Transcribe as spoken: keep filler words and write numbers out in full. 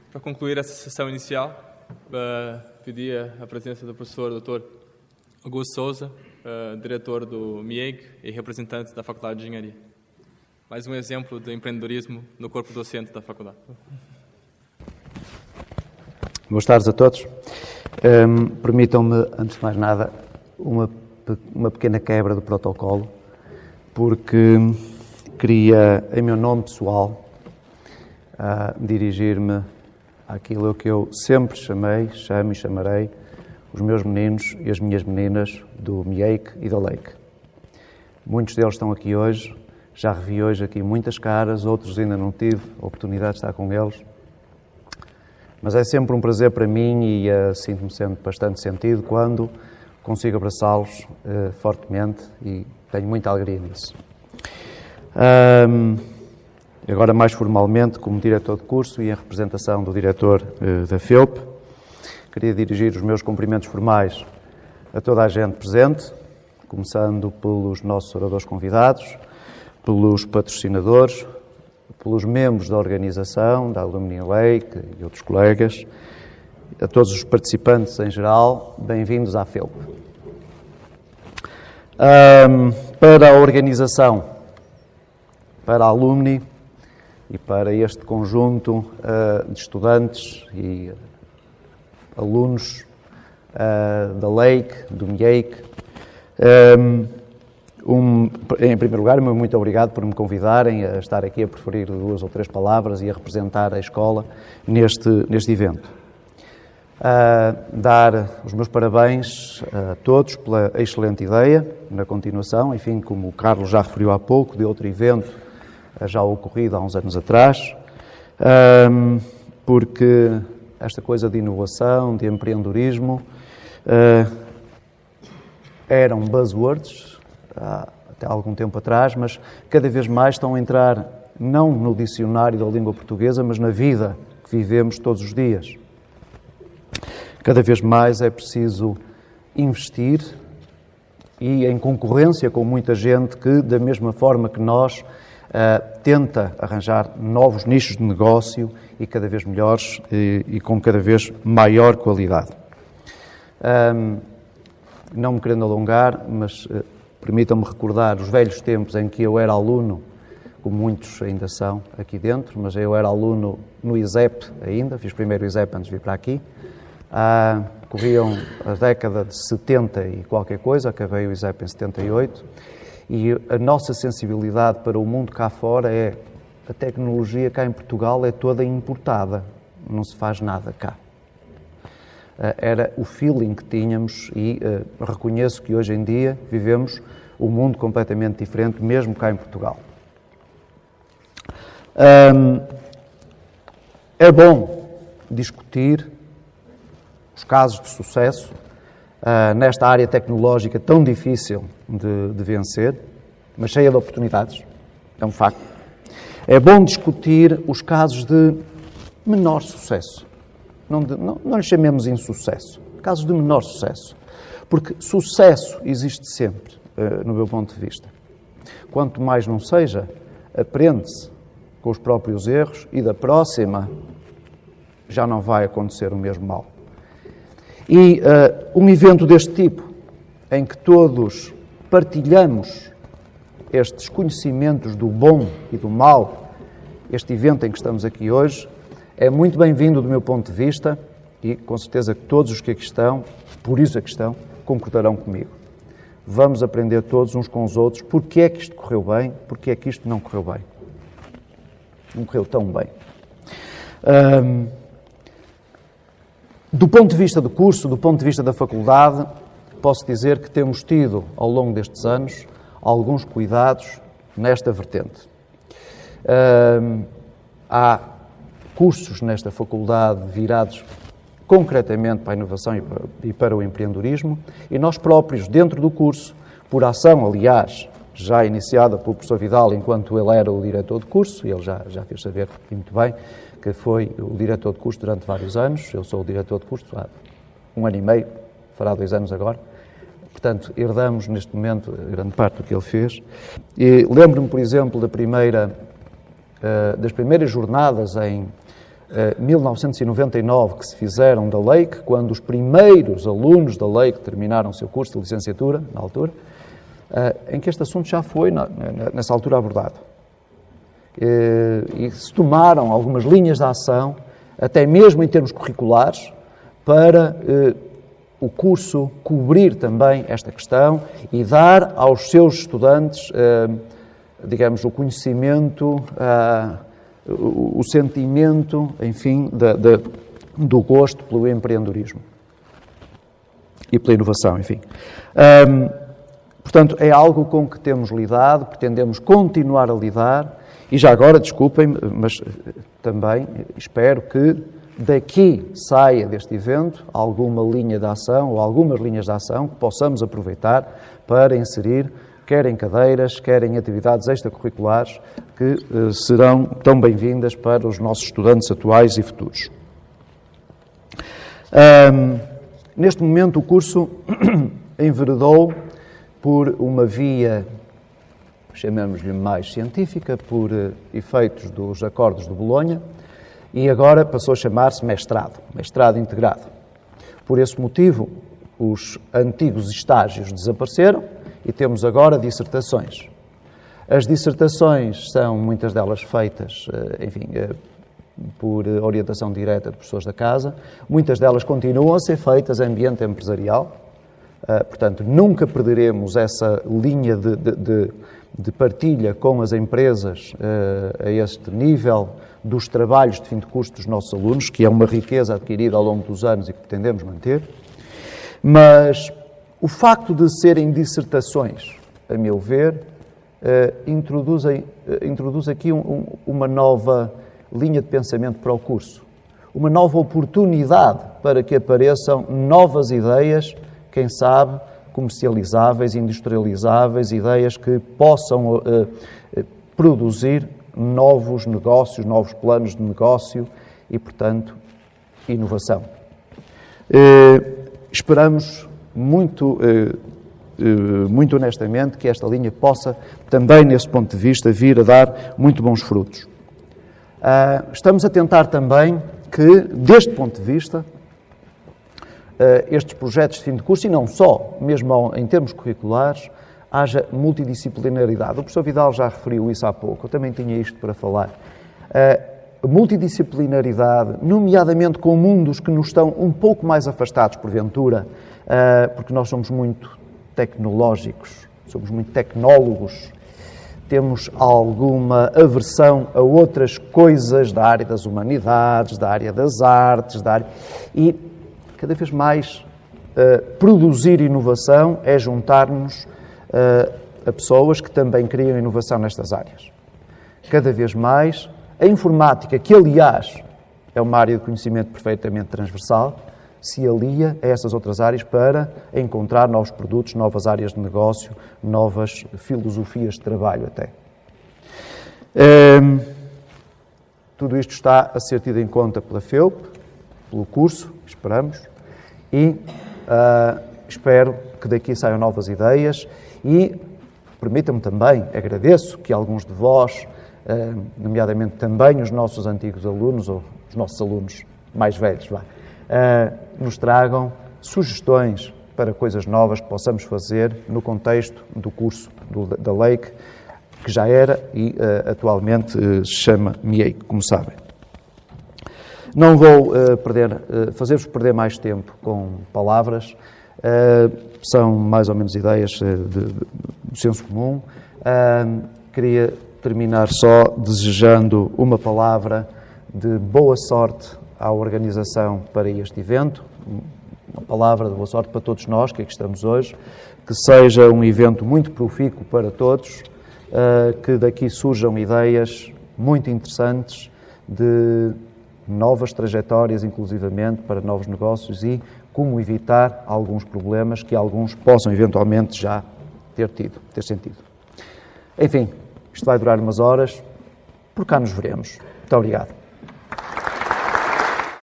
Para concluir essa sessão inicial, uh, pedi a presença do professor doutor Augusto Souza, uh, diretor do M I E G e representante da Faculdade de Engenharia. Mais um exemplo de empreendedorismo no corpo docente da faculdade. Boas tardes a todos. Um, Permitam-me, antes de mais nada, uma, uma pequena quebra do protocolo, porque queria, em meu nome pessoal, uh, dirigir-me àquilo que eu sempre chamei, chamo e chamarei os meus meninos e as minhas meninas do M I E C e da L E I C. Muitos deles estão aqui hoje, já revi hoje aqui muitas caras, outros ainda não tive a oportunidade de estar com eles. Mas é sempre um prazer para mim e uh, sinto-me sempre bastante sentido quando consigo abraçá-los uh, fortemente e tenho muita alegria nisso. Um, agora, mais formalmente, como diretor de curso e em representação do diretor uh, da F E U P, queria dirigir os meus cumprimentos formais a toda a gente presente, começando pelos nossos oradores convidados, pelos patrocinadores, pelos membros da organização, da Alumni L E I C e outros colegas, a todos os participantes em geral, bem-vindos à F E U P. Um, para a organização, para a Alumni e para este conjunto uh, de estudantes e alunos uh, da L E I C, do M I E C, um, Um, em primeiro lugar, muito obrigado por me convidarem a estar aqui a preferir duas ou três palavras e a representar a escola neste, neste evento. Uh, dar os meus parabéns a todos pela excelente ideia, na continuação, enfim, como o Carlos já referiu há pouco, de outro evento já ocorrido há uns anos atrás, uh, porque esta coisa de inovação, de empreendedorismo, uh, eram buzzwords, até há algum tempo atrás, mas cada vez mais estão a entrar não no dicionário da língua portuguesa, mas na vida que vivemos todos os dias. Cada vez mais é preciso investir e em concorrência com muita gente que, da mesma forma que nós, uh, tenta arranjar novos nichos de negócio e cada vez melhores e, e com cada vez maior qualidade. Um, não me querendo alongar, mas uh, permitam-me recordar os velhos tempos em que eu era aluno, como muitos ainda são aqui dentro, mas eu era aluno no I S E P ainda, fiz primeiro o I S E P antes de vir para aqui. Ah, corriam a década de setenta e qualquer coisa, acabei o I S E P em setenta e oito, e a nossa sensibilidade para o mundo cá fora é, a tecnologia cá em Portugal é toda importada, não se faz nada cá. Era o feeling que tínhamos e uh, reconheço que hoje em dia vivemos um mundo completamente diferente, mesmo cá em Portugal. Um, é bom discutir os casos de sucesso uh, nesta área tecnológica tão difícil de, de vencer, mas cheia de oportunidades, é um facto. É bom discutir os casos de menor sucesso. Não, não, não lhe chamemos insucesso, casos de menor sucesso. Porque sucesso existe sempre, uh, no meu ponto de vista. Quanto mais não seja, aprende-se com os próprios erros e da próxima já não vai acontecer o mesmo mal. E uh, um evento deste tipo, em que todos partilhamos estes conhecimentos do bom e do mal, este evento em que estamos aqui hoje, é muito bem-vindo do meu ponto de vista e com certeza que todos os que aqui estão, por isso aqui estão, concordarão comigo. Vamos aprender todos uns com os outros porque é que isto correu bem, porque é que isto não correu bem. Não correu tão bem. Um, do ponto de vista do curso, do ponto de vista da faculdade, posso dizer que temos tido, ao longo destes anos, alguns cuidados nesta vertente. Um, há cursos nesta faculdade virados concretamente para a inovação e para, e para o empreendedorismo, e nós próprios, dentro do curso, por ação, aliás, já iniciada pelo professor Vidal, enquanto ele era o diretor de curso, e ele já, já fez saber muito bem que foi o diretor de curso durante vários anos, eu sou o diretor de curso há um ano e meio, fará dois anos agora, portanto, herdamos neste momento grande parte do que ele fez. E lembro-me, por exemplo, da primeira, uh, das primeiras jornadas em mil novecentos e noventa e nove que se fizeram da Lake, quando os primeiros alunos da Lake terminaram o seu curso de licenciatura, na altura, em que este assunto já foi, nessa altura, abordado. E se tomaram algumas linhas de ação, até mesmo em termos curriculares, para o curso cobrir também esta questão e dar aos seus estudantes, digamos, o conhecimento, o sentimento, enfim, de, de, do gosto pelo empreendedorismo e pela inovação, enfim. Um, portanto, é algo com que temos lidado, pretendemos continuar a lidar e já agora, desculpem, mas também espero que daqui saia deste evento alguma linha de ação ou algumas linhas de ação que possamos aproveitar para inserir quer em cadeiras, quer em atividades extracurriculares, que eh, serão tão bem-vindas para os nossos estudantes atuais e futuros. Um, neste momento, o curso enveredou por uma via, chamemos-lhe mais científica, por eh, efeitos dos acordos de Bolonha, e agora passou a chamar-se mestrado, mestrado integrado. Por esse motivo, os antigos estágios desapareceram, e temos agora dissertações. As dissertações são, muitas delas feitas, enfim, por orientação direta de professores da casa. Muitas delas continuam a ser feitas em ambiente empresarial. Portanto, nunca perderemos essa linha de, de, de, de partilha com as empresas a este nível dos trabalhos de fim de curso dos nossos alunos, que é uma riqueza adquirida ao longo dos anos e que pretendemos manter. Mas o facto de serem dissertações, a meu ver, eh, introduz, eh, introduz aqui um, um, uma nova linha de pensamento para o curso. Uma nova oportunidade para que apareçam novas ideias, quem sabe, comercializáveis, industrializáveis, ideias que possam eh, produzir novos negócios, novos planos de negócio e, portanto, inovação. Eh, esperamos muito, muito honestamente que esta linha possa, também nesse ponto de vista, vir a dar muito bons frutos. Estamos a tentar também que, deste ponto de vista, estes projetos de fim de curso, e não só, mesmo em termos curriculares, haja multidisciplinaridade. O professor Vidal já referiu isso há pouco, eu também tinha isto para falar. A multidisciplinaridade, nomeadamente com mundos que nos estão um pouco mais afastados, porventura, porque nós somos muito tecnológicos, somos muito tecnólogos, temos alguma aversão a outras coisas da área das humanidades, da área das artes, da área... e cada vez mais produzir inovação é juntar-nos a pessoas que também criam inovação nestas áreas. Cada vez mais a informática, que aliás é uma área de conhecimento perfeitamente transversal, se alia a essas outras áreas para encontrar novos produtos, novas áreas de negócio, novas filosofias de trabalho até. Hum, tudo isto está a ser tido em conta pela F E U P, pelo curso, esperamos, e uh, espero que daqui saiam novas ideias e permitam-me também, agradeço que alguns de vós, nomeadamente também os nossos antigos alunos, ou os nossos alunos mais velhos, vá, nos tragam sugestões para coisas novas que possamos fazer no contexto do curso do, da Lake, que já era e atualmente se chama M I E I, como sabem. Não vou perder, fazer-vos perder mais tempo com palavras, são mais ou menos ideias de, de, do senso comum. Queria terminar só desejando uma palavra de boa sorte à organização para este evento, uma palavra de boa sorte para todos nós que aqui estamos hoje, que seja um evento muito profícuo para todos, que daqui surjam ideias muito interessantes de novas trajetórias, inclusivamente, para novos negócios e como evitar alguns problemas que alguns possam eventualmente já ter tido, ter sentido. Enfim, isto vai durar umas horas, por cá nos veremos. Muito obrigado.